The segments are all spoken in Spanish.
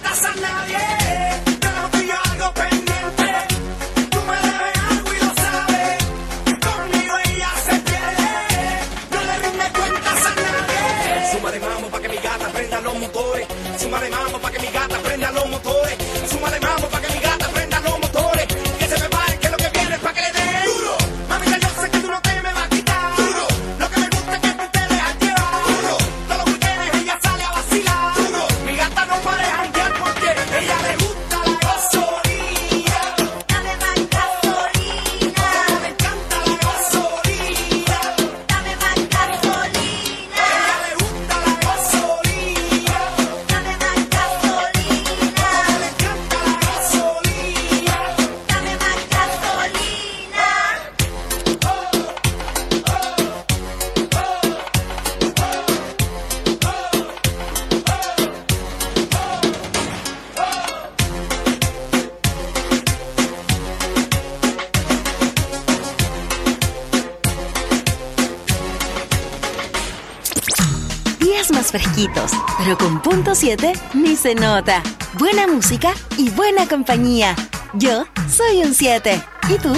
cuentas a nadie. Yo no fui algo pendiente. Tú me debes algo y lo sabes. Conmigo ella se pierde. No le rinde cuentas a nadie. Suma de mambo pa' que mi gata prenda los motores. Suma de mambo pa' que mi gata prenda los motores. Suma de mambo pa' que mi gata prenda los motores. Que se prepare que lo que viene es pa' que le dé duro. Mami, ya yo sé que tú no te me vas a quitar duro. Lo que me gusta es que tú te dejas llevar duro. Todos los weekends ella sale a vacilar duro. Mi gata no para de janguear porque ella le gusta la gasolina. Dame más gasolina. Le encanta la gasolina. Dame más gasolina. Ella le gusta la gasolina. Dame más gasolina. Le encanta la gasolina. Dame más gasolina. Días más fresquitos, pero con punto 7 ni se nota. Buena música y buena compañía. Yo soy un 7. ¿Y tú?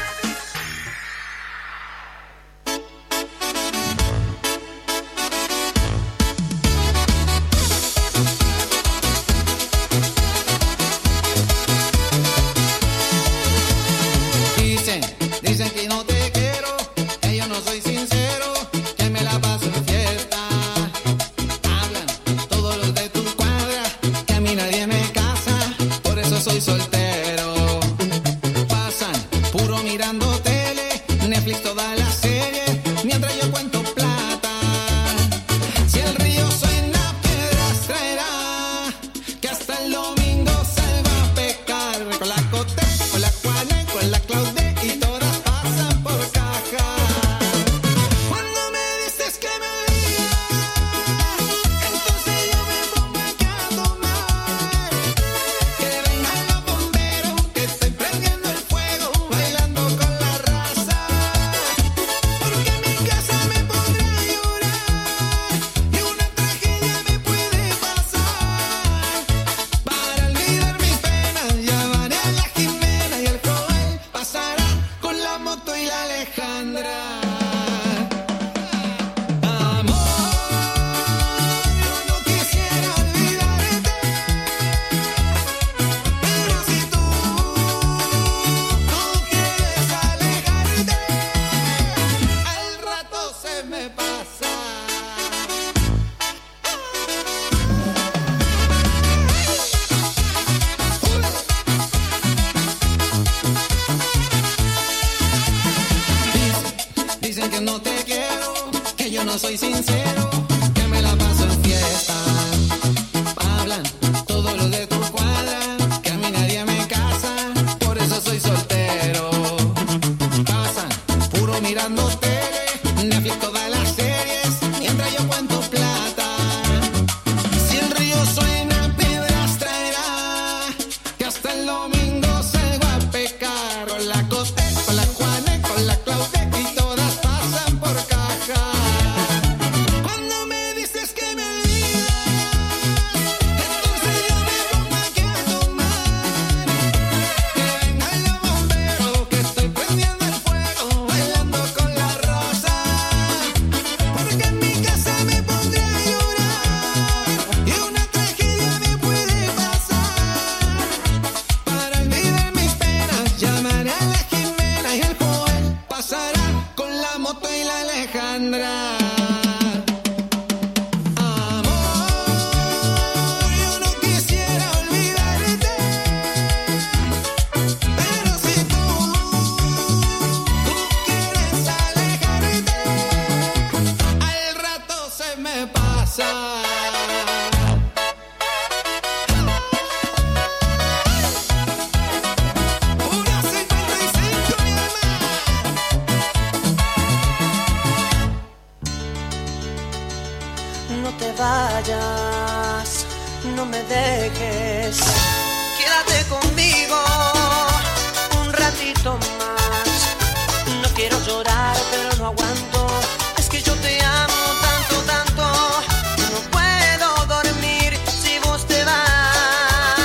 Dicen que no te quiero, que yo no soy sincero, que me la paso en fiesta. Hablan todos los de tu cuadra, que a mí nadie me casa, por eso soy soltero. Pasan puro mirando tele, Netflix todas las series, mientras yo cuento plata. Si el río suena, piedras traerá, que hasta el domingo salgo a pescar. Con la Cote, con la Juana, con la Claude y todas pasan por caja. Cuando me dices que me digas, entonces yo me pongo aquí a tomar. Que vengan los bomberos, que estoy prendiendo el fuego, bailando con la raza. Porque en mi casa me pondré a llorar y una tragedia me puede pasar. Para olvidar mis penas, llamaré a la Jimena y el Joel pasará con la moto y la Alejandra. Amor, yo no quisiera olvidarte, pero si tú no quieres alejarte, al rato se me pasa. Dicen que no te quiero, que yo no soy sincero, que me la paso en fiesta. Hablan todos los de tu cuadra, que a mí nadie me casa, por eso soy soltero. Pasan puro mirando tele, Netflix todas las series, mientras yo cuento plata. Si el río suena, piedras traerá, que hasta el domingo salgo a pescar. Con la Cote, con la Juana, con la Claude y todas pasan por caja. Cuando me dices que me digas, entonces yo me pongo aquí a tomar. Que vengan los bomberos, que estoy prendiendo el fuego, bailando con la raza. Porque en mi casa me pondré a llorar y una tragedia me puede pasar. Para olvidar mis penas, llamaré a la Jimena y el Joel pasará con la moto y la Alejandra. Amor, yo no quisiera olvidarte, pero si tú quieres alejarte, al rato se me pasa. Una 55 y demás. No te vayas, no me dejes. Quédate conmigo un ratito más. No quiero llorar, pero no aguanto. Es que yo te amo tanto, tanto. No puedo dormir si vos te vas.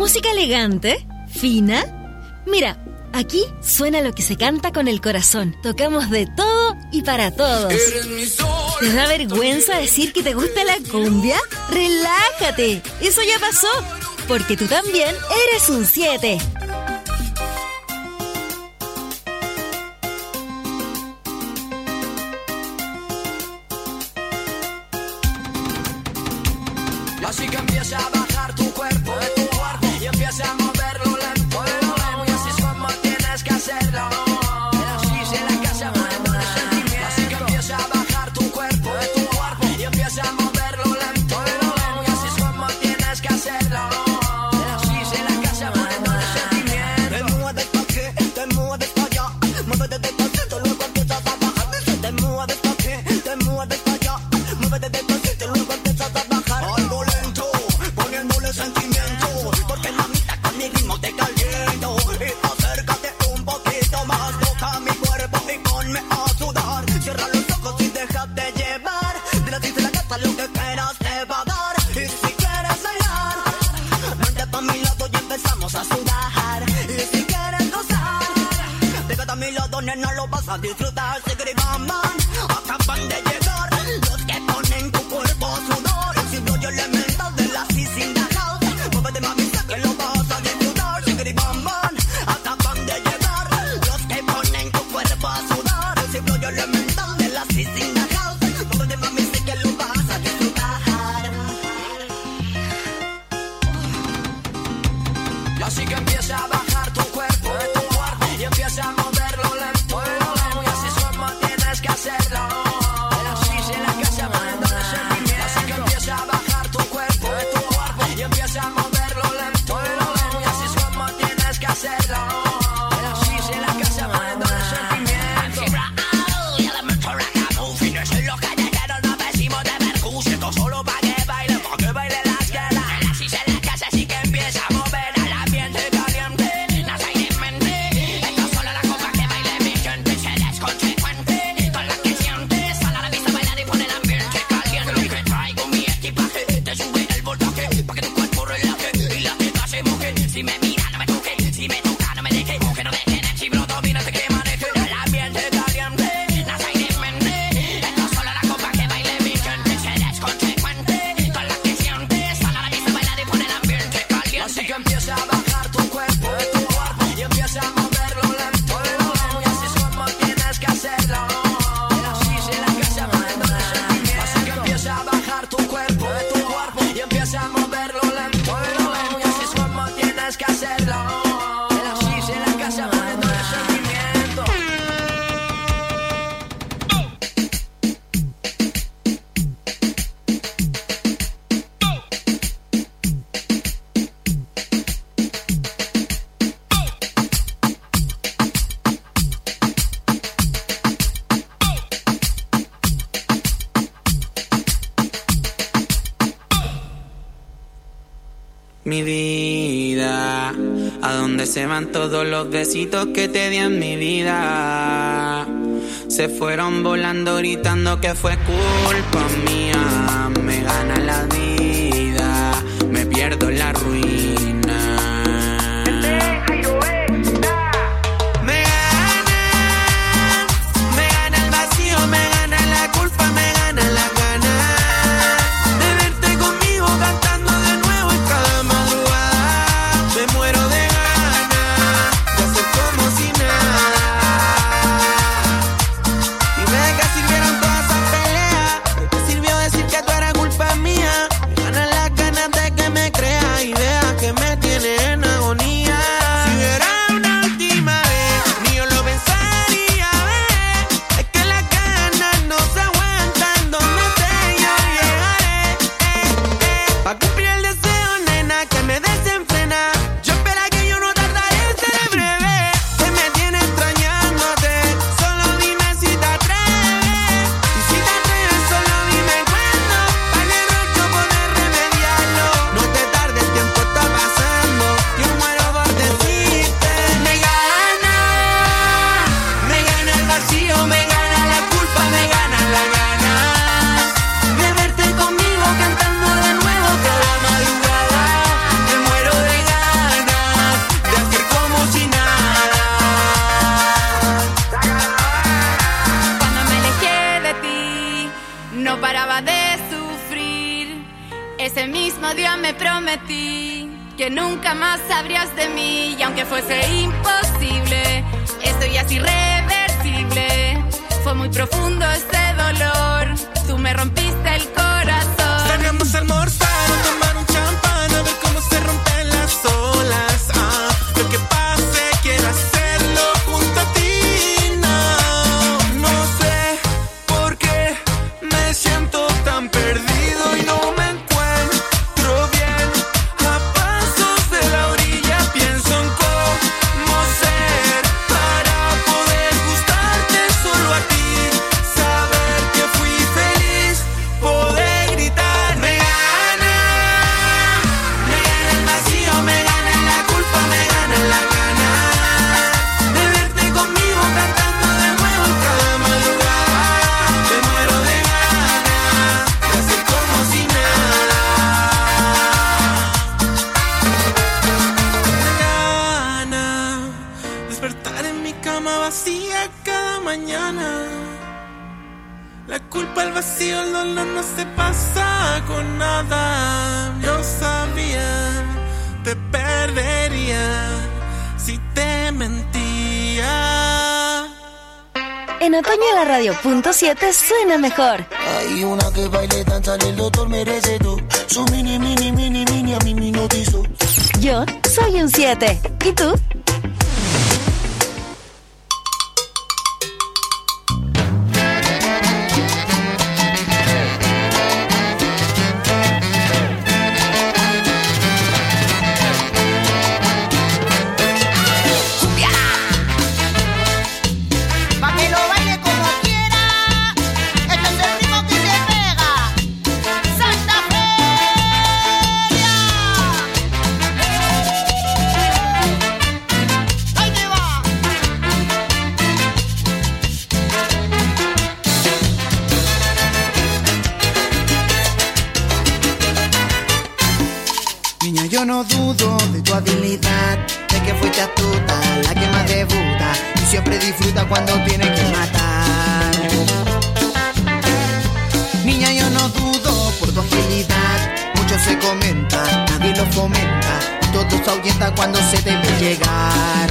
Música elegante, fina. Mira, aquí suena lo que se canta con el corazón. Tocamos de todo y para todos. ¿Te da vergüenza decir que te gusta la cumbia? ¡Relájate! Eso ya pasó, porque tú también eres un 7. Así que empieza a bajar tu cuerpo de tu cuarto y empieza a moverlo lento, y así es como tienes que hacerlo. Así se la casa poniendo el sentimiento. Así que empieza a bajar tu cuerpo de tu cuarto y empieza a moverlo lento, y así es como tienes que hacerlo. Así se la casa poniendo el sentimiento. Te mueves pa' aquí, te mueves pa' allá, muévete despacito, luego empiezas a bajar. Te mueves pa' aquí, te mueves pa' allá, muévete despacito, luego empiezas a bajar. Algo lento, poniéndole sentimiento, porque mamita con mi ritmo te caliento. Y acércate un poquito más, toca mi cuerpo y ponme a sudar. Cierra los ojos y déjate llevar, de la de la casa lo que quieras te va a dar. Y si quieres bailar, vente pa' mi lado y empezamos a sudar. Y si quieres gozar, pégate a mi lado, nena, lo vas a disfrutar. Sigri bam bam, acaban de llegar los que ponen tu cuerpo a sudar. Si no yo elemental de la in the house, muévete mami, sé que lo vas a disfrutar. Sigri bam bam, acaban de llegar los que ponen tu cuerpo a sudar. Si no yo elemental de la in the house, muévete mami, sé que lo vas a disfrutar. Y así que empieza a bajar tu cuerpo de tu cuarto y empieza a moverlo lento, y así es como tienes que hacerlo. Así se la casa poniendo el sentimiento. Así que empieza a bajar tu cuerpo de tu cuarto y empieza a moverlo lento, y así es como tienes que hacerlo. Así se la casa poniendo el sentimiento. Y elemento racamo, fines en los callejeros nos vestimos de mercurio. Esto solo pa' que baile las quedas. Así se la casa, así que empieza a mover al ambiente caliente. Nada hay en mente, esto solo la copa que baile mi gente. Se desconsecuente, con la que sientes. Sal a la vista, bailar y pon el ambiente caliente. Lo que traigo mi equipaje, te sube el voltaje, pa' que tu cuerpo relaje y la teta se moje. Si me mira, no me toque, si me toca, no me deje. Que no dejen el chibro, domínate que maneje. El ambiente caliente, nada hay en mente. Esto solo la copa que baile mi gente. Se desconsecuente, con la que sientes. Sal a la vista, bailar y pon el ambiente caliente. Así que empieza a bajar tu cuerpo de tu cuarto y empieza a moverlo lento, y así es como tienes que hacerlo. Así se la casa poniendo el sentimiento. Así que empieza a bajar tu cuerpo de tu cuerpo y empieza a moverlo lento, y así es como tienes que hacerlo. Así se la casa poniendo el sentimiento. Mi vida, ¿a dónde se van todos los besitos que te di en mi vida? Se fueron volando gritando que fue culpa mía. Me gana la vida, me pierdo en la ruina. Me gana el vacío, me gana la culpa, me gana la gana de verte conmigo cantando de nuevo en cada madrugada. Me muero de ganas de hacer como si nada. Dime de qué sirvieron todas esas peleas, de qué sirvió decir que tú eras culpa mía. Me ganan las ganas de que me creas y veas Ese mismo día me prometí que nunca más sabrías de mí. Y aunque fuese imposible, esto ya es irreversible. Fue muy profundo este dolor, tú me rompiste el corazón. Salgamos a almorzar o tomar un champán, a ver cómo se rompen las olas. Lo que pase, quiero hacerlo junto a ti. No sé por qué me siento tan perdido y no me encuentro bien. A pasos de la orilla pienso en cómo ser para poder gustarte solo a ti. Saber que fui feliz, poder gritar. Me gana el vacío, me gana la culpa, me gana la gana de verte conmigo cantando de nuevo en cada madrugada. Me muero de ganas de hacer como si nada. Me gana despertar en mi cama vacía cada mañana. La culpa, el vacío, el dolor no se pasa con nada. Yo sabía, te perdería si te mentía. En otoño la radio punto 7 suena mejor. Hay una que baile, danza, el doctor merece tú. Su mini, a mí me notizó. Yo soy un 7. ¿Y tú? Pa' que lo baile como quiera, este es el ritmo que se pega. Santa Feria. Ahí te va. Niña, yo no dudo de tu habilidad, de que fuiste astuta, la que más debuta y siempre disfruta cuando tiene que matar. Niña, yo no dudo por tu agilidad, mucho se comenta, nadie lo fomenta, y todo se ahuyenta cuando se debe llegar.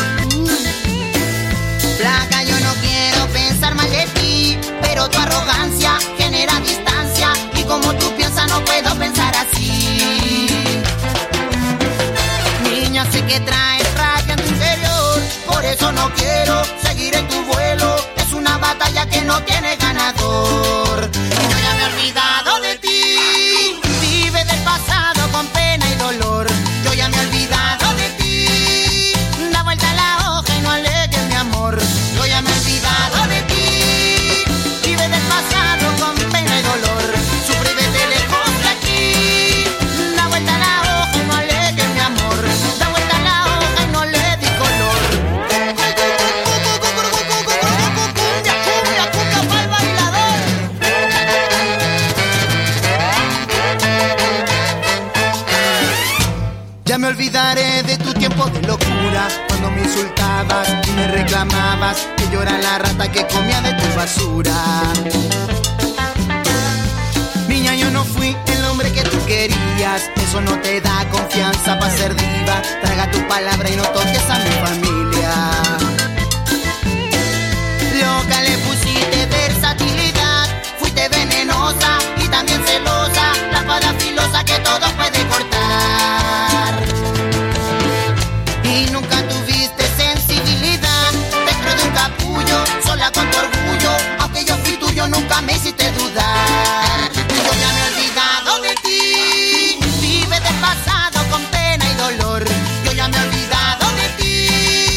Flaca, yo no quiero pensar mal de ti, pero tu arrogancia genera distancia y como tú piensas no puedo pensar así. Niña, sé que traes raya en tu interior, por eso no quiero seguir en tu vuelo. Es una batalla que no tiene ganador. Y yo ya me he olvidado de ti, vive del pasado con pena y dolor. Yo ya me he olvidado de ti, da vuelta la hoja y no alegues mi amor. Yo ya me he olvidado de ti, vive del pasado con pena y dolor. Sufre y vete lejos de aquí, da vuelta la hoja y no alegues mi amor. Da vuelta la hoja y no le di color. Cumbia, cumbia, cumbia pa'l bailador. Ya me olvidaré de tu tiempo de locura, cuando me insultabas y me reclamabas que yo era la rata que comía de tu basura. Niña, yo no fui el hombre que tú querías, eso no te da confianza para ser diva. Traga tu palabra y no toques a mi familia. Loca, le pusiste versatilidad, fuiste venenosa y también celosa, la espada filosa que todo puede cortar. Y nunca tuviste sensibilidad, dentro de un capullo, sola con tu orgullo, aunque yo fui tuyo nunca me hiciste dudar. Yo ya me he olvidado de ti, vive del pasado con pena y dolor. Yo ya me he olvidado de ti,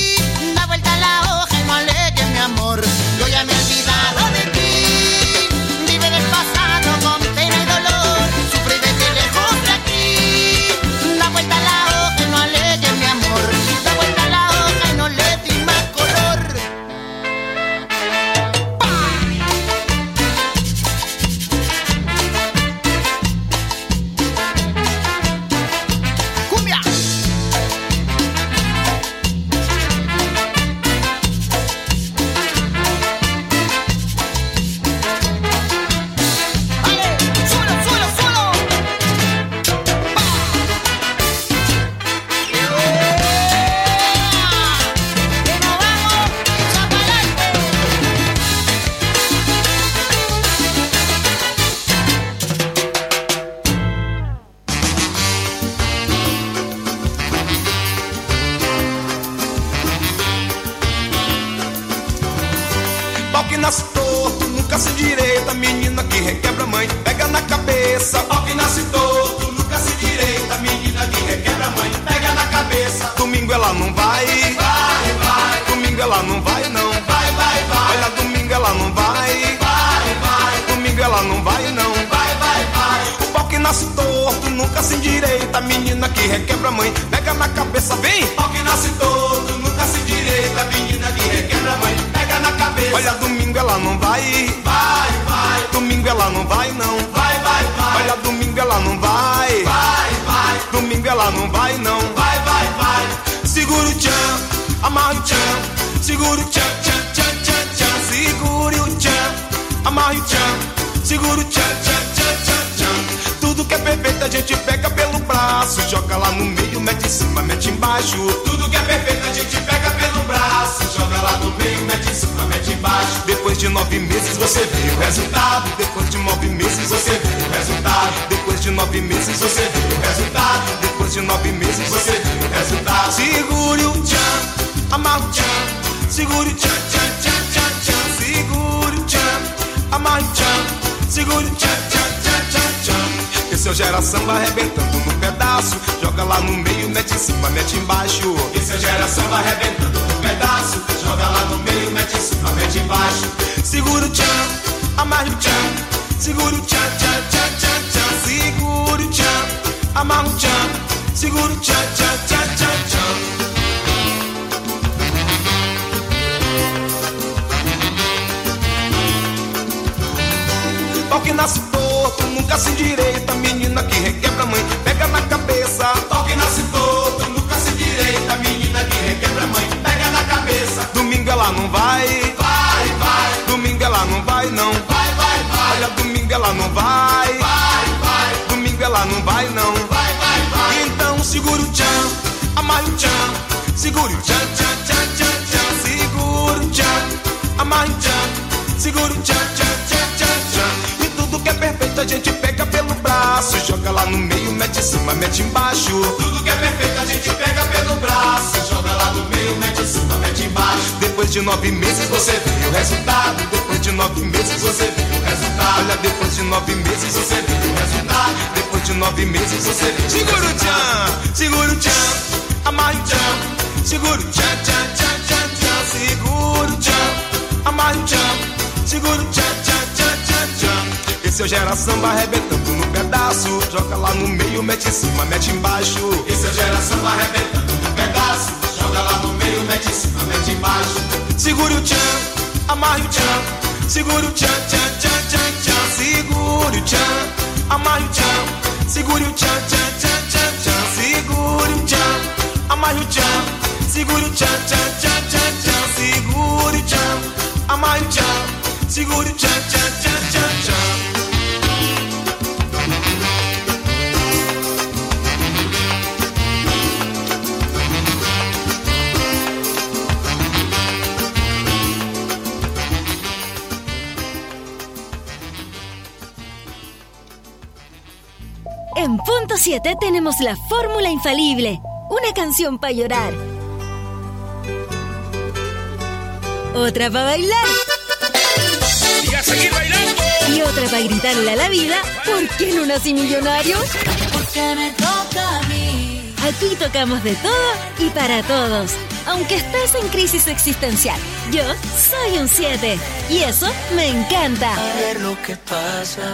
Pau que nasce torto, nunca se direita. Menina que requebra a mãe, pega na cabeça. Pau que nasce torto, nunca se direita. Menina que requebra a mãe, pega na cabeça. Domingo ela não vai, vai, vai. Domingo ela não vai, não, vai, vai, vai. Olha, domingo ela não vai, vai, vai. Domingo ela não vai, não, vai, vai, vai. O pau que nasce torto, nunca se endireita. Menina que requebra a mãe, pega na cabeça, vem. Pau que nasce torto, nunca se endireita. Menina que requebra a mãe, pega na cabeça. Olha, domingo ela não vai, vai, vai. Domingo ela não vai, não, vai, vai, vai. Olha, domingo ela não vai, vai, vai. Domingo ela não vai, não, vai, vai, vai. Segura o tchan, amarra o tchan. Segura o tchan, tchan, tchan, tchan, tchan. Segure o tchan, amarra o tchan. Segura o tchan, tchan, tchan, tchan, tchan. Tudo que é perfeito a gente pega pelo braço. Joga lá no meio, mete em cima, mete embaixo. Tudo que é perfeito a gente pega pelo braço. Joga lá no meio, mete em cima, mete embaixo. Depois de 9 meses você vê o resultado. Depois de 9 meses você vê o resultado. Depois de 9 meses você vê o resultado. Depois de 9 meses você vê o resultado. Segure o tchan, amarra o tchan. Segure o tchan, tchan, tchan, tchan, tchan. Segure o tchan, amarra o tchan. Segure o tchan, tchan, tchan, tchan, tchan. Esse é o geração vai arrebentando no pedaço. Joga lá no meio, mete em cima, mete embaixo. Esse é o geração vai arrebentando no pedaço. Joga lá no meio, mete em cima, mete embaixo. Segura o tchan, amarra o tchan. Segura o tchan, tchan, tchan, tchan, tchan. Segura o tchan, amarra o tchan. Segura o tchan, tchan, tchan, tchan, tchan. Pau que nasce torto, nunca se endireita. Menina que requebra a mãe, pega na cabeça. Pau que nasce torto, nunca se endireita. Menina que requebra a mãe, pega na cabeça. Domingo ela não vai, vai, vai. Domingo ela não vai, não, vai, vai, vai. Olha, domingo ela não vai, vai, vai. Domingo ela não vai, não, vai, vai, vai. Então segura o tchan, amarra o tchan. Segura o tchan, tchan, tchan, tchan, tchan. Segura o tchan, amarra o tchan. Segura o tchan, tchan, tchan, tchan, tchan. E tudo que é perfeito a gente pega pelo braço. Joga lá no meio, mete em cima, mete embaixo. Tudo que é perfeito a gente pega pelo braço. Joga lá no meio, mete em cima, mete embaixo. Depois de 9 meses você vê o resultado. Depois de 9 meses você vê o resultado. Olha, depois de 9 meses você vê o resultado. Depois de 9 meses você vê o resultado. Segura o tchan, segura o tchan, amarra o tchan. Segura o tchan, tchan, tchan, tchan, tchan. Segura o tchan, amarra o tchan. Segura o tchan, tchan, tchan, tchan, tchan. Esse é o geração vai arrebentando no pedaço. Joga lá no meio, mete em cima, mete embaixo. Esse é o geração vai arrebentando no pedaço. Joga lá no meio, mete em cima, mete embaixo. Segura o tchan, amarra o tchan. Segura o tchan, tchan, tchan, tchan, tchan. Segura o tchan, amarra o tchan. Segura o tchan, tchan, tchan, tchan, tchan. Segura o tchan, amarra o tchan. Segura o tchan, tchan, tchan, tchan, tchan. Segura o tchan, amarra o tchan. Segura o tchan, tchan, tchan, tchan, tchan. En punto 7 tenemos la fórmula infalible. Una canción para llorar. Otra para bailar. Y a seguir bailando. Y otra para gritarle a la vida, ¿por qué no nací millonario? Porque me toca a mí. Aquí tocamos de todo y para todos. Aunque estés en crisis existencial, yo soy un 7. Y eso me encanta. A ver lo que pasa.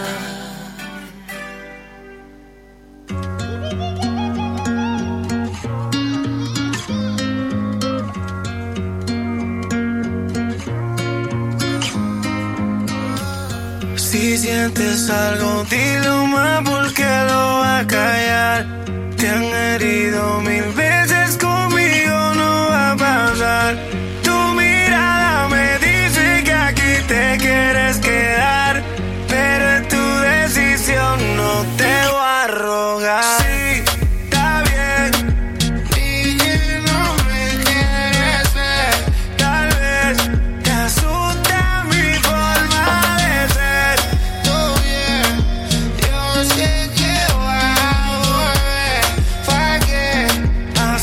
Si sientes algo, dilo más porque lo va a callar. Te han herido 1000 veces, conmigo no va a pasar. Tu mirada me dice que aquí te quieres quedar, pero es tu decisión, no te voy a rogar. Sí, está bien. Y que no me quieres ver. Tal vez te asusta mi forma de ser. Todo bien, yo sé que voy a volver. ¿Para qué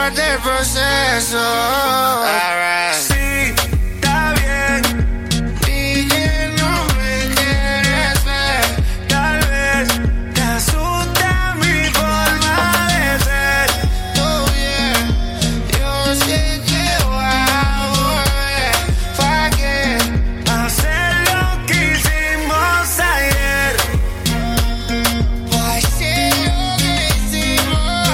parte del proceso. Sí, está bien. Y que no me quieres ver. Tal vez te asusta mi forma de ser. Todo bien, yo sé que voy a volver. ¿Para qué? Hacer lo que hicimos ayer. Pa' hacer lo que hicimos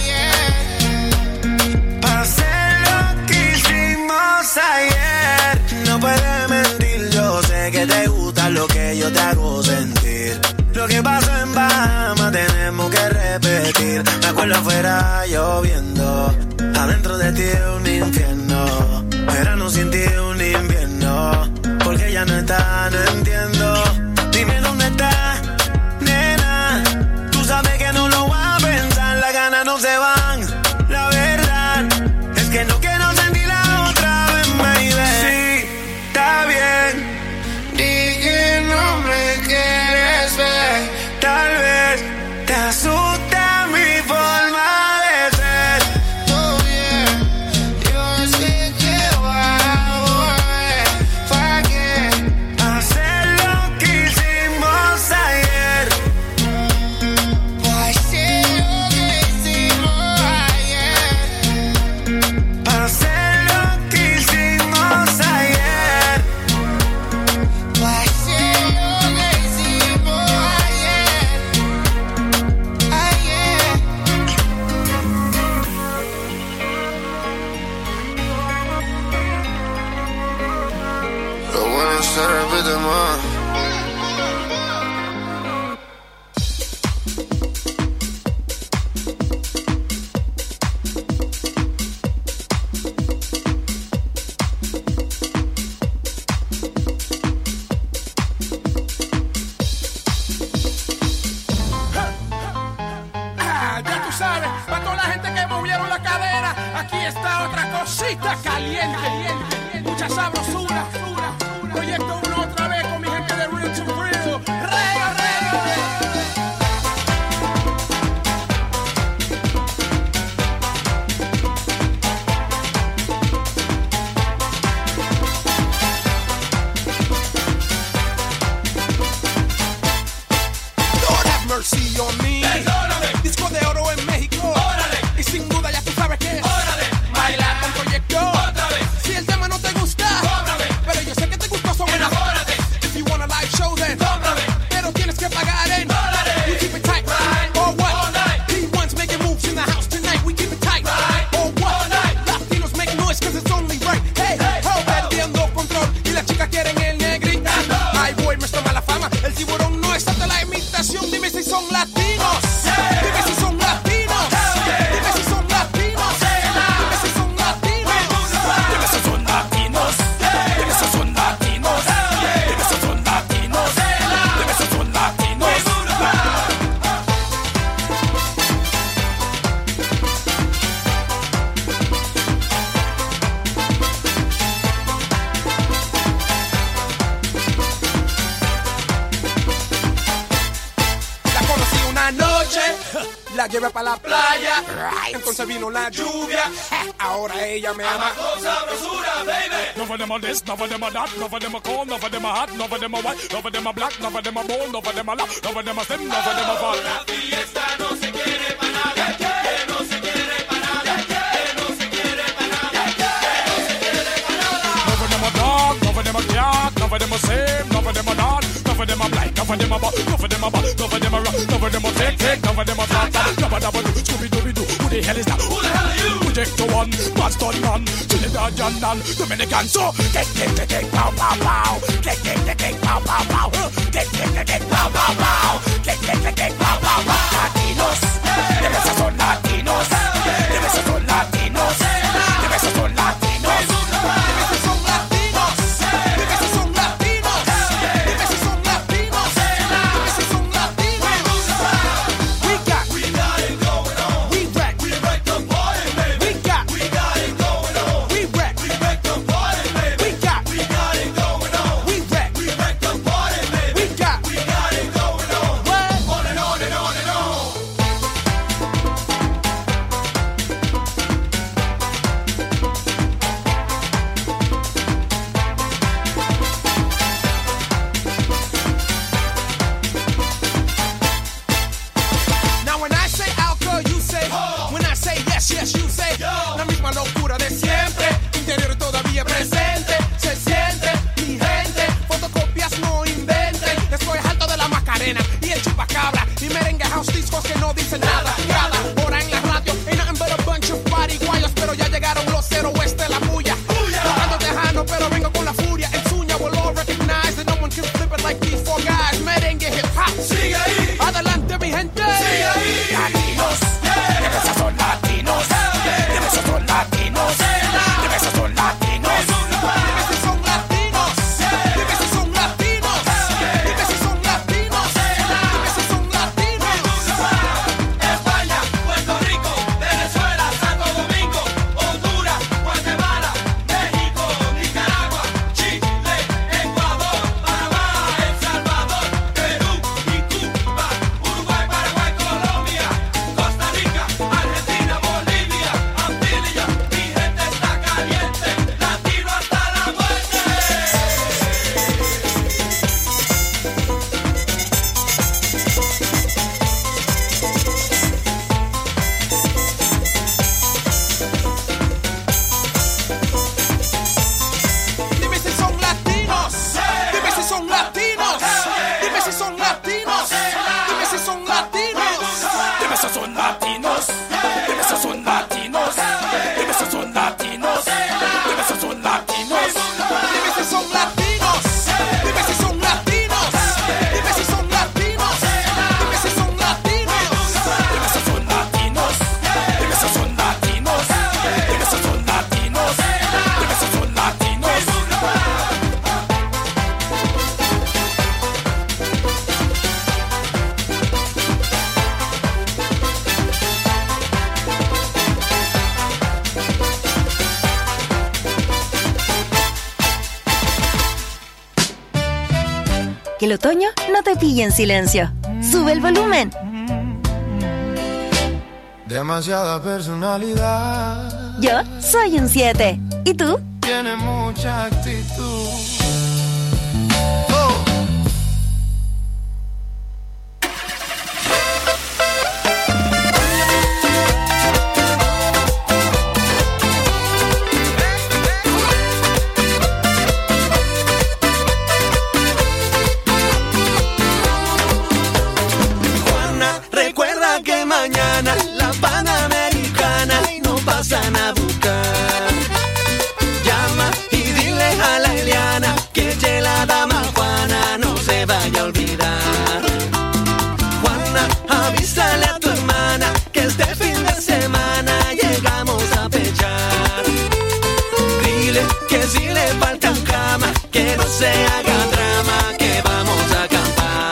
ayer. Pa' hacer lo que hicimos ayer. No puedes mentir, yo sé que te gusta lo que yo te hago sentir. Lo que pasó en Bahamas tenemos que repetir. Me acuerdo afuera lloviendo, adentro de ti un infierno. Verano sin ti un invierno, porque ya no está, no entiendo. Dime dónde está, nena. Tú sabes que no lo voy a pensar, las ganas no se van. La verdad es que no quiero sentirla otra vez, baby. Sí, está bien. Di que no me quieres ver. Tal vez te asusta mi forma de ser. Todo bien, yo sé que voy a volver. ¿Para qué? Hacer lo que hicimos ayer. Pa' hacer lo que hicimos ayer. Pa' hacer lo que hicimos ayer. Pa' hacer lo que hicimos ayer. Ayer. Lo bueno se repite más. Ya tú sabes, para toda la gente que movieron la cadera, aquí está otra cosita caliente. Mucha sabrosura. Proyecto 1 otra vez con mi gente de Real to Real. ¡Reo! Lord have mercy on me. Perdóname. Disco de oro en México. Órale. Y sin duda ya tú sabes que es. Órale. Bailar con proyecto. Otra vez. Si el tema no te gusta, cóbrame. Pero yo sé que te gustó, son enamórate. If you want a live show, then cóbrame. Pero tienes que pagar en dólares. We keep it tight, right? Or what? All night. P1's making moves in the house tonight. We keep it tight, right? Or what? All night. Latinos make noise cause it's only right. Hey, perdiendo control. Y las chicas quieren el negrito. Ay, boy, me toma la fama. El tiburón no es hasta la imitación. Dime si son latinos. Dime si son latinos. Dime si son latinos. Dime si son latinos. Dime si son latinos. Dime si son latinos. Dime si son latinos. Dime si son latinos. La conocí una noche, la llevé para la playa, entonces vino la lluvia, ahora ella me ama. None of them are this, none of them are that, none of them are cold, none of them are hot, none of them are white, none of them are black, none of them are bold, none of them are loud, none of them are thin, none of them are fat. La fiesta no se quiere para nada, que no se quiere para nada, que no se quiere para nada, que no se quiere para nada. None of them are dark, none of them are dark, none of them are same, none of them are not, none of them are black, none of them are bad, none of them are bad, none of them are rock, none of them are take, none of them are flat, none of them are Scooby-Dooby-Doo. Who the hell is that? Who the hell are you? Project one, Boston man, Trinidad and Dominican. So get, pow, pow, pow. Get, pow, pow, pow. Get, pow, pow, pow. Get, pow, pow, pow. Latinos, de besos son latinos. De besos son latinos. De besos son latinos. De besos son latinos. De besos son latinos. De besos son latinos. De besos son latinos. We got it going on. We wreck the party, baby. We got it going on. We wreck the party, baby. We got it going on. We wreck the party, baby. We got it going on. What? On and on and on and on. que el otoño no te pille en silencio. ¡Sube el volumen! Demasiada personalidad. Yo soy un 7. ¿Y tú? Tiene mucha actitud. Recuerda que mañana la Panamericana no pasan a buscar. Llama y dile a la Eliana que eche la dama Juana no se vaya a olvidar. Juana, avísale a tu hermana que este fin de semana llegamos a pechar. Dile que si le faltan camas, que no se haga drama, que vamos a acampar.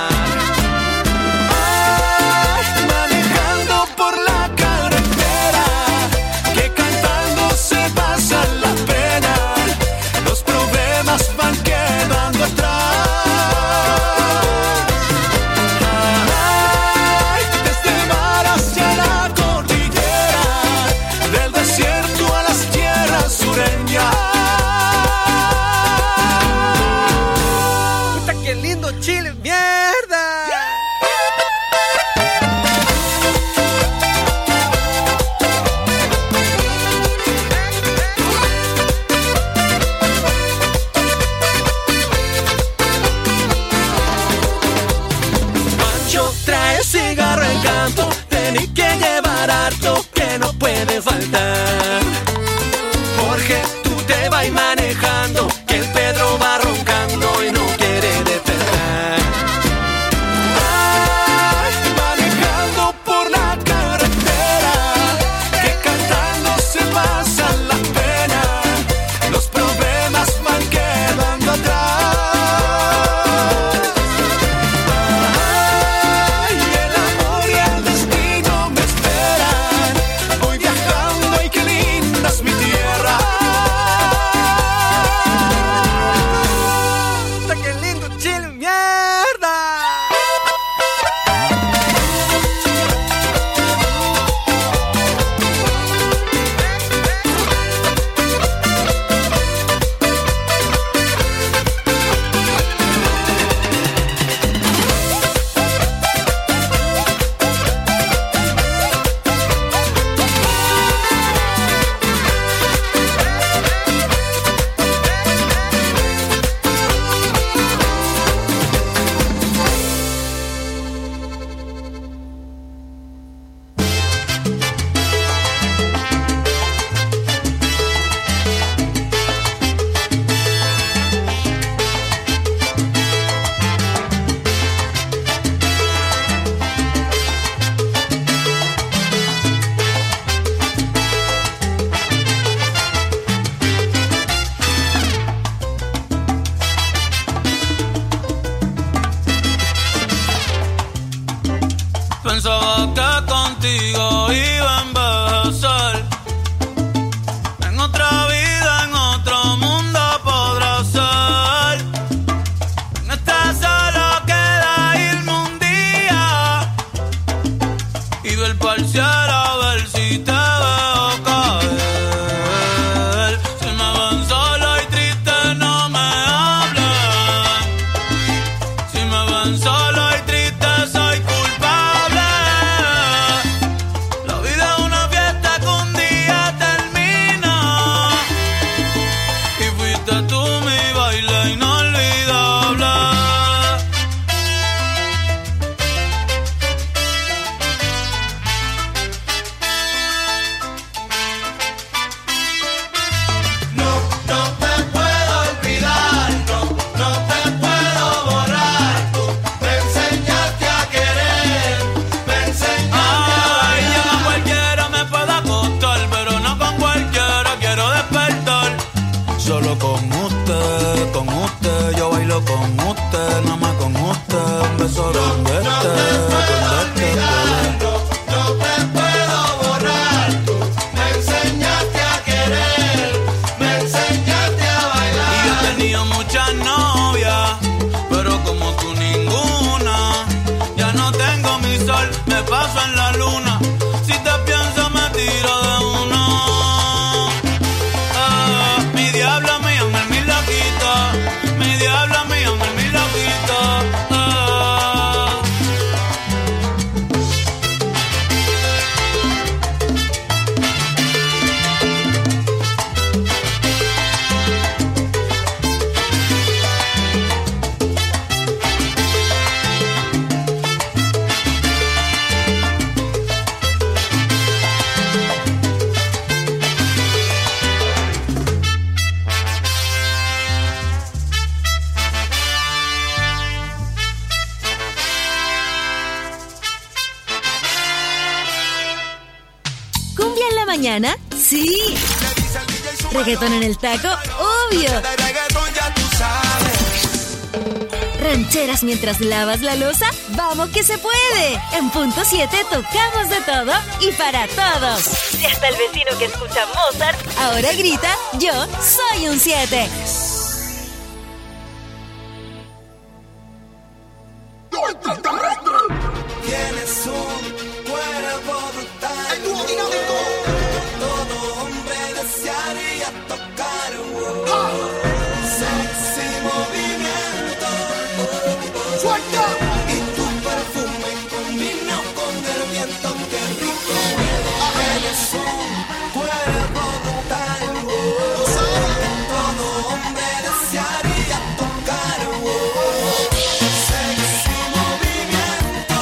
Faltar. Jorge, tú te vas manejando, que el Pedro va roncando y no quiere despertar. Ay, manejando por la carretera, que cantando se pasan las penas, los problemas van quedando atrás. Ay, el amor y el destino me esperan. Voy viajando y qué linda es mi tierra. ¡Qué lindo Chile, mierda! Pensaba que contigo iba a envejecer. En otra vida, en otro mundo podrá ser. En esta solo queda irme un día y ver pa'l cielo a ver si te veo caer. Si me ven solo y triste no me hablen. Si me ven solo y triste soy culpable. La vida es una fiesta que un día termina y fuiste tú mi baile inolvidable. No te puedo olvidar, no te puedo borrar. Tú me enseñaste a querer, me enseñaste a Ay, yo bailar. con cualquiera me puedo acostar, pero no con cualquiera quiero despertar. Solo con usted, yo bailo con usted, nada más con usted, un beso donde No esté, te puedo donde esté. olvidar, no te puedo borrar. Tú me enseñaste a querer, me enseñaste a Y yo he bailar. tenido muchas novias, pero como tú ni paso en la luna. Si te pienso me tiro de una. Mi diabla mi ángel mi loquita. Mi diabla mi ángel mi loquita. Mañana, sí. Reggaetón en el taco, obvio. Rancheras mientras lavas la loza, vamos que se puede. En punto 7 tocamos de todo y para todos. Y hasta el vecino que escucha Mozart ahora grita, yo soy un 7. Tienes un cuerpo brutal. El dúo dinámico. Todo hombre desearía tocar. Sexy movimiento. Suelta. Y tu perfume combina con el viento. Qué rico. Tienes un cuerpo brutal. Todo hombre desearía tocar. Sexy movimiento.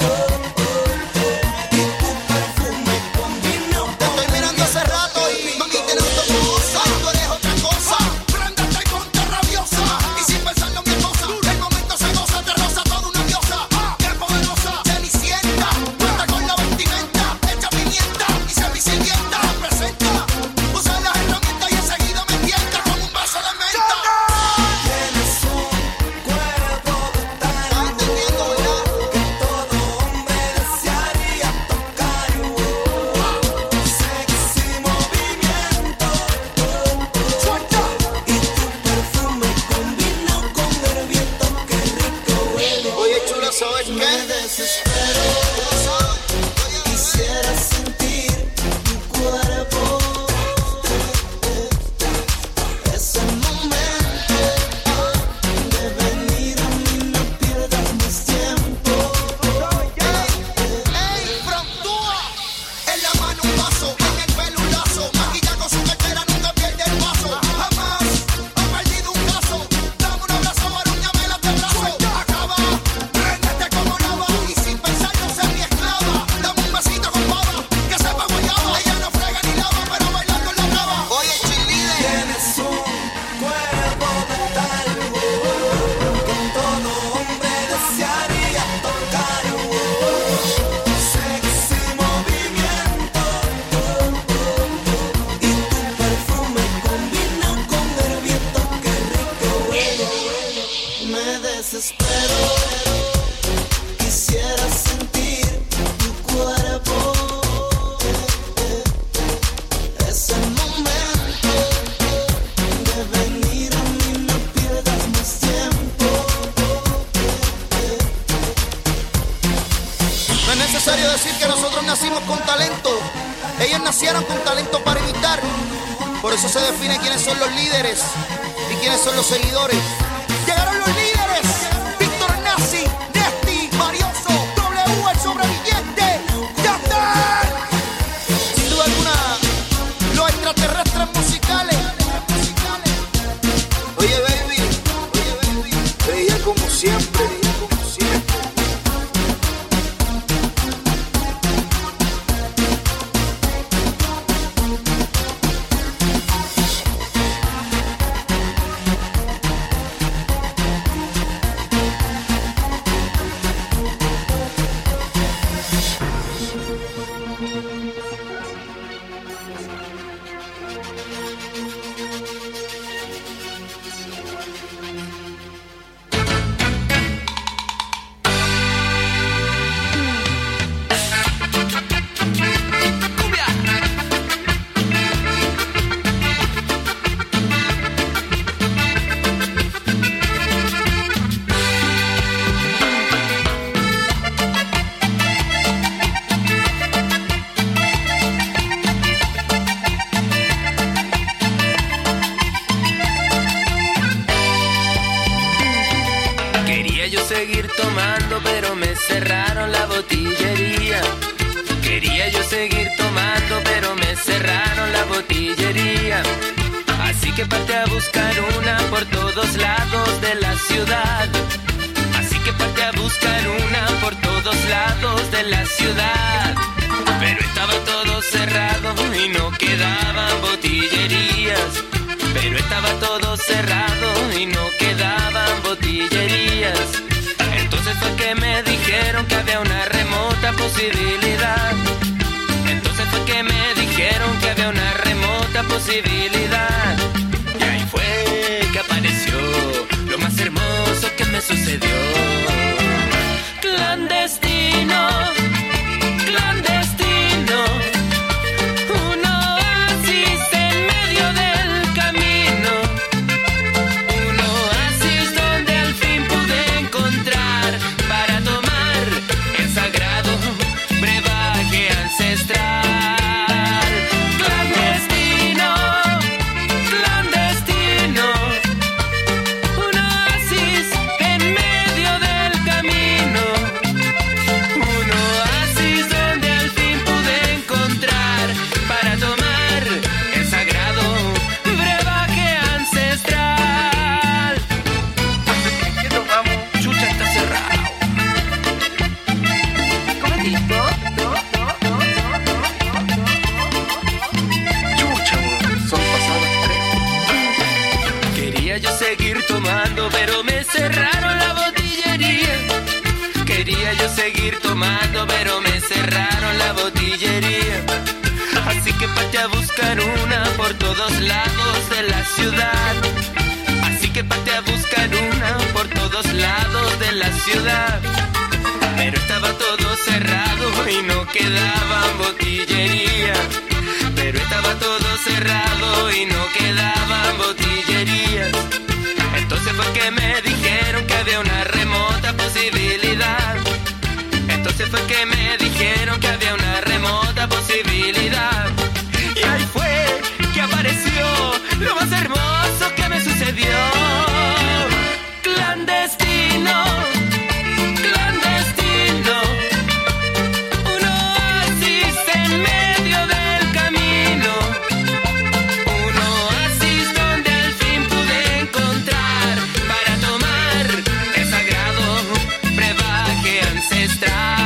Y tu perfume combina. Te estoy mirando hace rato y mami te noto cosa. Tú eres otra cosa. Préndete y ponte rabiosa. Y sin pensarlo mi esposa, el momento se goza, te roza toda una diosa. Qué poderosa, cenicienta, cuenta con la vestimenta, hecha pimienta y semi-sirvienta. Presenta, usa las herramientas y enseguida me tienta con un vaso de menta. Tienes un cuerpo brutal. ¿Estás entendiendo, verdad? Que todo hombre desearía tocar. Sexy movimiento. Suelta. Y tu perfume combina con el viento. Qué rico huele. Oye, chula, ¿sabes qué? Me desespero. Quisiera sentir tu cuerpo. Ese momento de venir a mí, no pierdas más tiempo. ¡Ey, frontúa! En la mano un vaso, en el pelo un lazo. Maquilla con su cartera, nunca pierde el paso. Jamás ha perdido un caso. Dame un abrazo, arúñame la terrazo. Acaba, préndete como lava. Y sin pensarlo, ser mi esclava. Dame un besito con baba, que sepa guayaba. Ella no frega ni lava, pero bailando la graba. Oye, cheerleader. Tienes un cuerpo brutal que todo hombre desearía tocar. Sexy movimiento. Y tu perfume combina con el viento. Qué rico huele. Me desespero. Quisiera sentir tu cuerpo. Ese momento de venir a mí, no pierdas más tiempo. No es necesario decir que nosotros nacimos con talento. Ellos nacieron con talento para imitar. Por eso se define quiénes son los líderes y quiénes son los seguidores. Llegaron los líderes. Víctor Nazi, Nesti, Marioso, W, el sobreviviente. ¡Ya están! Sin duda alguna, los extraterrestres musicales. Oye, baby. Ella como siempre. seguir tomando, pero me cerraron la botillería. Quería yo seguir tomando, pero me cerraron la botillería. Así que pasé a buscar una por todos lados de la ciudad. Así que pasé a buscar una por todos lados de la ciudad. Pero estaba todo cerrado y no quedaban botillerías. Pero estaba todo cerrado y no quedaban botillerías. Entonces fue que me dijeron que había una remota posibilidad. Entonces fue que me dijeron que había una remota posibilidad. Y ahí fue que apareció lo más hermoso que me sucedió. Clandestino, clandestino, un oasis en medio del camino. Un oasis donde al fin pude encontrar para tomar el sagrado brebaje ancestral. Clandestino, clandestino, un oasis en medio del camino. Un oasis donde al fin pude encontrar para tomar el sagrado brebaje ancestral. ¿Qué tomamos? Chucha, está cerrado. ¿Comentito? Chucha, son pasadas 3. Quería yo seguir tomando, pero me cerraron la botillería. Quería yo seguir tomando, pero me cerraron la botillería. Así que pasé a buscar una por todos lados de la ciudad. Así que pasé a buscar una por todos lados de la ciudad. Pero estaba todo cerrado y no quedaban botillerías. Pero estaba todo cerrado y no quedaban botillerías. Entonces fue que me dijeron que había una remota posibilidad. Entonces fue que me dijeron que había una remota posibilidad. Y ahí fue que apareció lo más hermoso que me sucedió. Clandestino, clandestino, un oasis en medio del camino. Un oasis donde al fin pude encontrar para tomar el sagrado brebaje ancestral.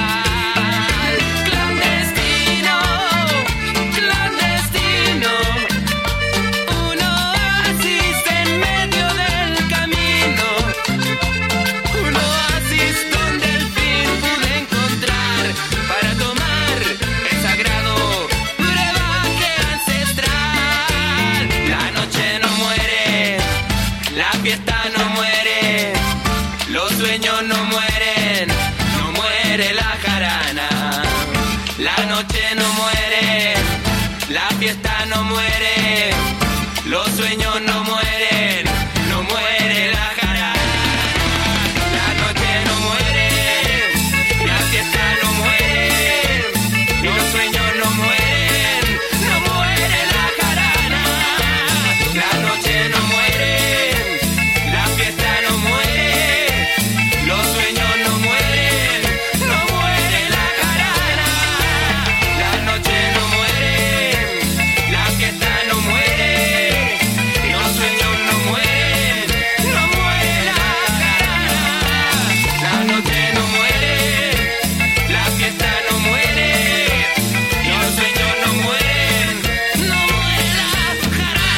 Clandestino, clandestino, un oasis en medio del camino. Un oasis donde al fin pude encontrar para tomar el sagrado brebaje ancestral. La noche no muere, la fiesta no muere, los sueños no mueren, no muere la jarana. La noche no muere, la fiesta no muere, los sueños no mueren, no muere la jarana. La noche no muere, la fiesta no muere, los sueños no mueren, no muere la jarana. La noche no muere, la fiesta no muere, los sueños no mueren, no muere la jarana. La noche no muere, la fiesta no muere, los sueños no mueren, no muere la jarana. La noche no muere, la fiesta no muere, los sueños no mueren, no muere la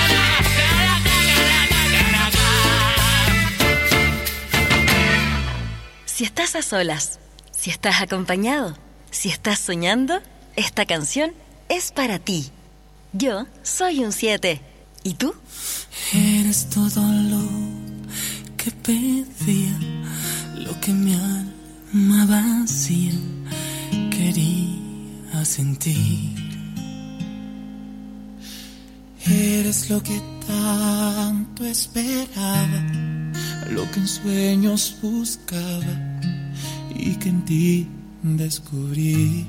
Si estás a solas, si estás acompañado, si estás soñando, esta canción es para ti. Yo soy un 7. ¿Y tú? Eres todo lo que pedía, lo que mi alma vacía quería sentir. Eres lo que tanto esperaba, lo que en sueños buscaba y que en ti descubrí.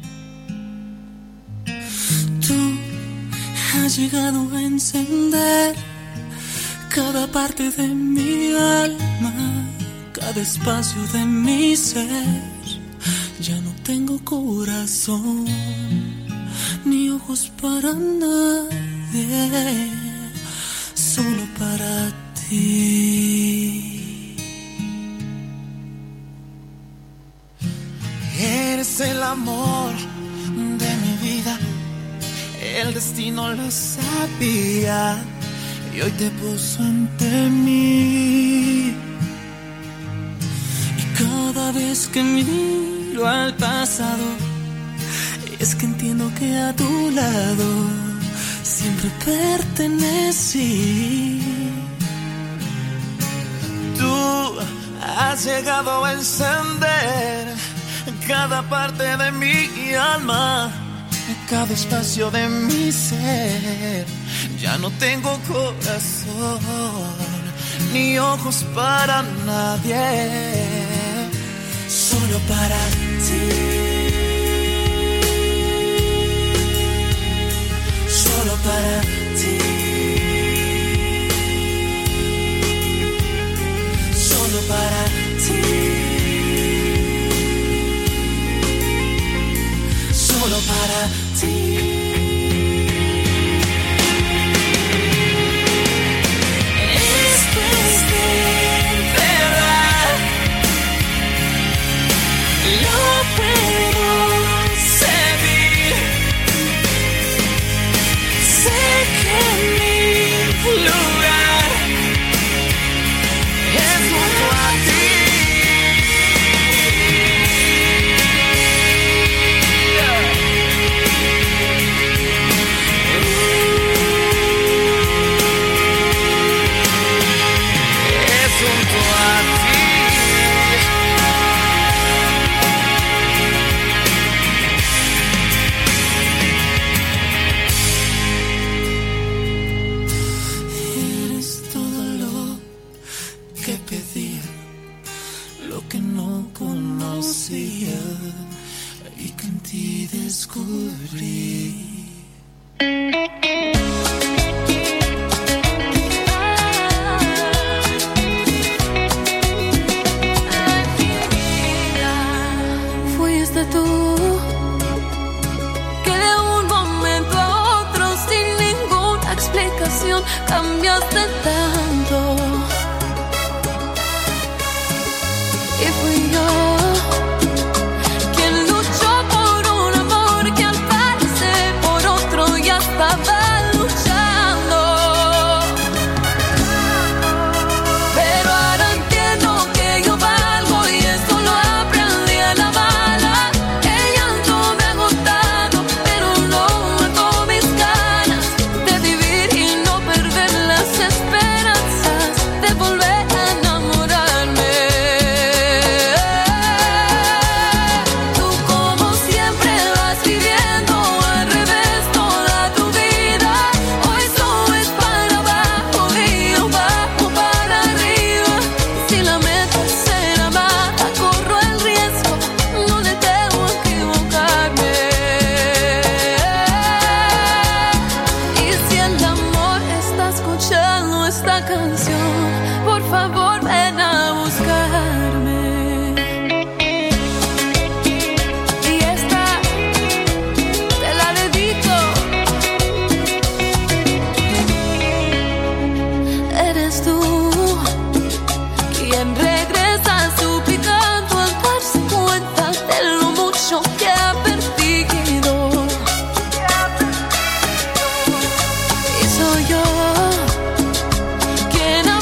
Tú has llegado a encender cada parte de mi alma, cada espacio de mi ser. Ya no tengo corazón ni ojos para nadie, solo para ti. Eres el amor de mi vida, el destino lo sabía y hoy te puso ante mí. Y cada vez que miro al pasado, es que entiendo que a tu lado siempre pertenecí. Tú has llegado a encender cada parte de mi alma, cada espacio de mi ser. Ya no tengo corazón ni ojos para nadie, solo para ti. Solo para ti. Solo para ti. Solo para ti. Esto es de verdad. Lo puedo sentir. Sé que mi lugar es junto a ti. Es junto a ti. Eres todo lo que pedía, lo que no conocía y que en ti descubrí. Fuiste tú que de un momento a otro, sin ninguna explicación, cambiaste tanto. Y fui yo quien luchó por un amor que al parecer por otro ya estaba luchando. Pero ahora entiendo que yo valgo y esto lo aprendí a la mala. El llanto me ha agotado, pero no mató mis ganas de vivir y no perder las esperanzas de volver a enamorarme. Tú como siempre vas viviendo al revés toda tu vida. Hoy solo es para abajo y yo bajo para arriba. Si la meta es ser amada, corro el riesgo, no le temo a equivocarme. Y si el amor está escuchando esta canción, por favor ven a buscarme. Y esta te la dedico. Eres tú quien regresa suplicando al darse cuenta de lo mucho que ha perdido. Y soy yo quien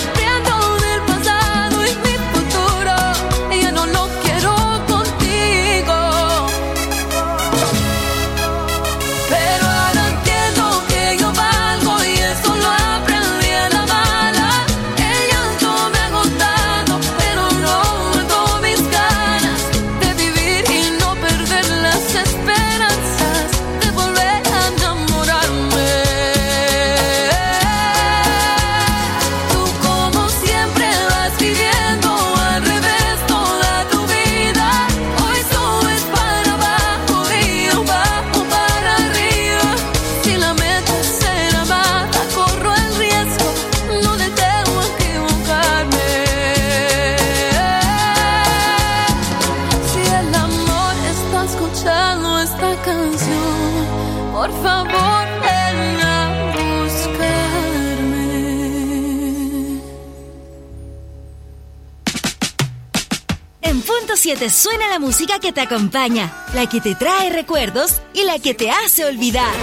107 suena la música que te acompaña, la que te trae recuerdos y la que te hace olvidar.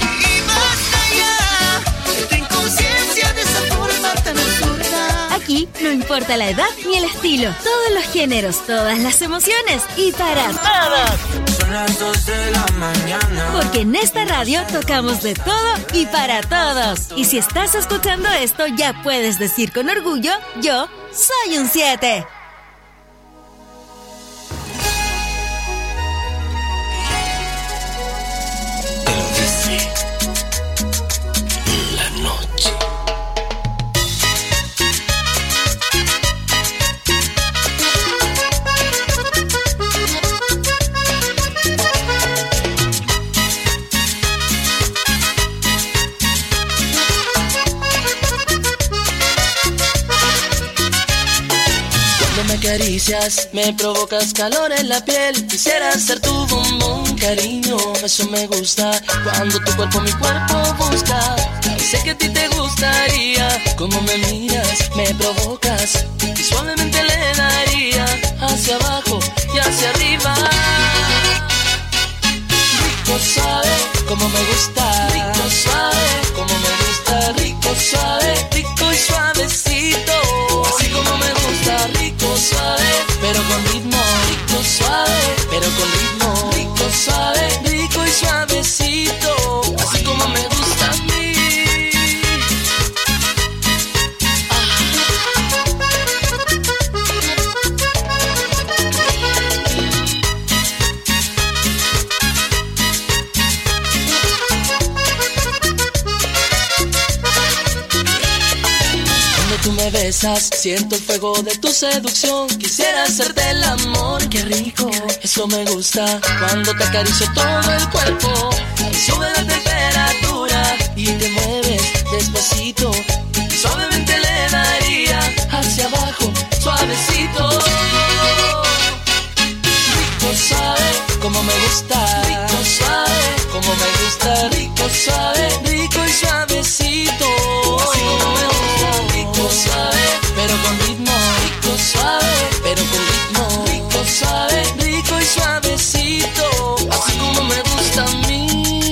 Tu inconsciencia de esa forma tan absurda. Aquí no importa la edad ni el estilo, todos los géneros, todas las emociones y para todos. Son las 2 de la mañana. Porque en esta radio tocamos de todo y para todos. Y si estás escuchando esto, ya puedes decir con orgullo, yo soy un 7. Caricias, me provocas calor en la piel. Quisiera ser tu bombón, cariño. Eso me gusta. Cuando tu cuerpo mi cuerpo busca. Y sé que a ti te gustaría. Como me miras, me provocas. Y suavemente le daría hacia abajo y hacia arriba. Rico suave, como me gusta. Rico suave, como me gusta. Rico suave, rico y suavecito. Así como me gusta, rico suave, pero con ritmo. Rico suave, pero con ritmo. Rico suave, rico y suavecito. Así como me gusta a mí. Tú me besas, siento el fuego de tu seducción. Quisiera hacerte el amor, qué rico. Eso me gusta, cuando te acaricio todo el cuerpo. Y sube la temperatura y te mueves despacito. Y suavemente le daría hacia abajo, suavecito. Rico suave, como me gusta. Rico suave, como me gusta. Rico suave, rico y suavecito. Así como me gusta, rico suave, pero con ritmo. Rico suave, pero con ritmo. Rico suave, rico y suavecito. Así como me gusta a mí.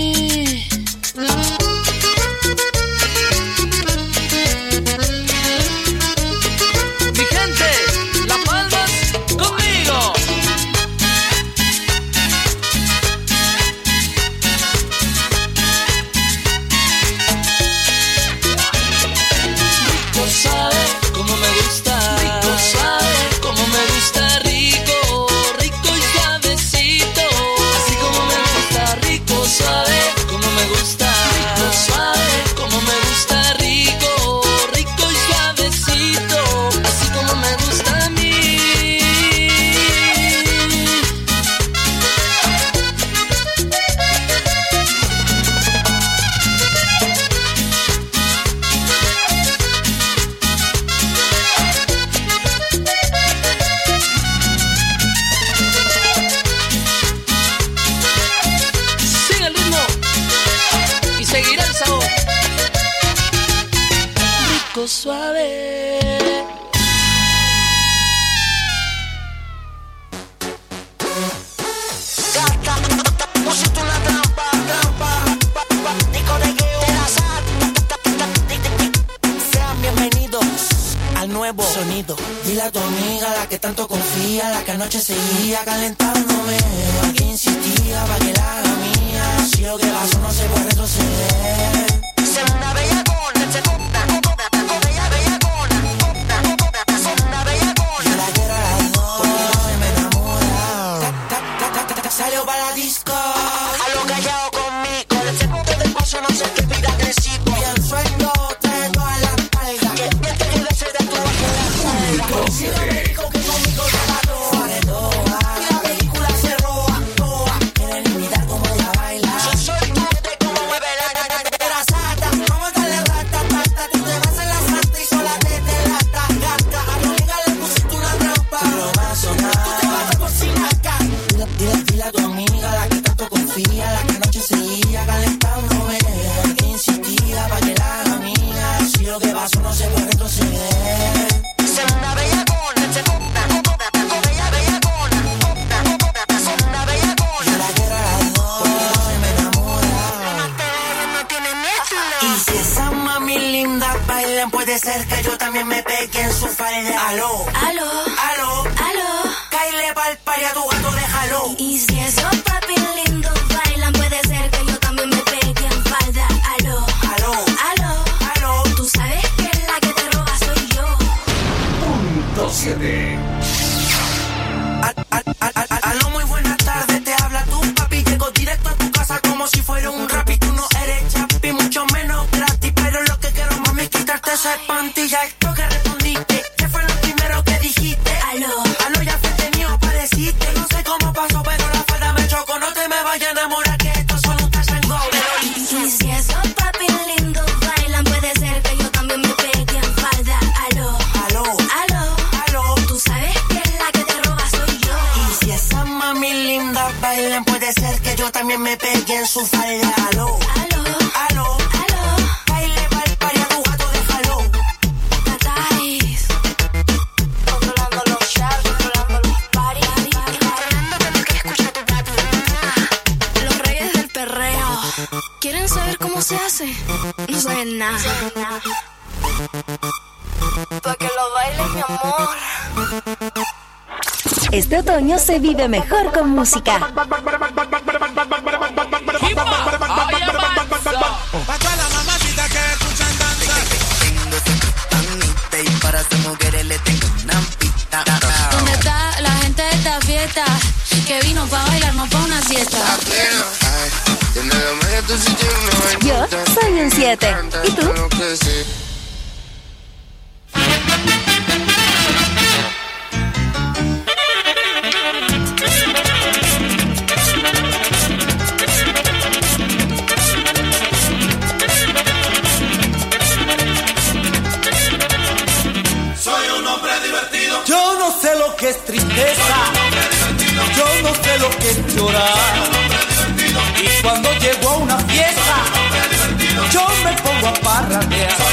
Mi gente, las palmas conmigo. Rico suave, como me gusta. Rico suave, como me gusta. Rico, rico y suavecito. Así como me gusta. Rico suave, como me gusta. Rico suave, como me gusta. Rico, rico y suavecito. Así como me gusta a mí. Sigue el ritmo y seguirá el sabor. Rico suave. Pusiste una trampa, Nico de que sean bienvenidos al nuevo sonido. Dile a tu amiga, la que tanto confía, la que anoche seguía calentándome. La que insistía para que la haga mía. Si lo que pasó no se puede retroceder. Se una bellacona, se corta, bella bellacona, se una bellacona. Yo la quiero a las dos, porque no me enamora. Salió para la disco. A lo callado conmigo, el segundo del paso no sé qué vida agresivo. Bien suelto, trae toda la espalda. Que miente que le cede tu bajo la espalda. Si no me dijo que conmigo se mató. Y la película se roba, toa. Quieren imitar como ella baila. Yo soy tu de como mueve la sata. Vamos a darle rata, pata. Tú te vas en la santa y sola te lata, gata. A tu amiga le pusiste una trampa. Tú no vas a sonar. Tú te vas a cocinar acá. Dile a tu amiga, la que tanto confía, la que anoche seguía calentándome, la que insistía para que la haga mía. Si lo que pasó no se puede retroceder. Se una bellacona, se corta, bella bellacona, bailan, puede ser que yo también me pegue en su falda. Aló, Aló, aló, aló. cáele pa'l pari a tu gato, déjalo. Y si esos papi lindos bailan, puede ser que yo también me pegue en falda. Aló, aló, aló, aló. tú sabes que la que te roba soy yo. Punto 7. Aló, muy buenas tardes, te habla tu papi. Llego directo a tu casa como si fuera un rap. Y tú no eres chapi, mucho menos gratis. Pero lo que quiero, mami, es quitarte esa pantilla. Esto que respondiste, ¿qué fue lo primero que dijiste? Aló, aló, ya frente mío apareciste. No sé cómo pasó, pero la falda me chocó. No te me vayas a enamorar, que esto solo un tango. y si esos papi lindos bailan, puede ser que yo también me pegue en falda. Aló, aló, aló, aló. tú sabes que la que te roba soy yo. Y si esas mami lindas bailan, puede ser que yo también me pegue en su falda. Aló, Aló, aló, aló, baile pa'l pari a tu gato, déjalo. Tatais. Controlando los shots, controlando los parties. Los reyes del perreo. ¿Quieren saber cómo se hace? No saben nada. Pa' que lo bailes, mi amor. Este otoño se vive mejor con música. Pa' toda la mamacita que escuchan danzar. Y para sus mujeres le tengo una pista. ¿Dónde está la gente de esta fiesta? Que vino pa' bailar, no pa' una siesta. Yo soy un 7. ¿Y tú? Soy un hombre divertido. Yo no sé lo que es tristeza. Yo no sé lo que es llorar. Y cuando llego a una fiesta, yo me pongo a parrandear.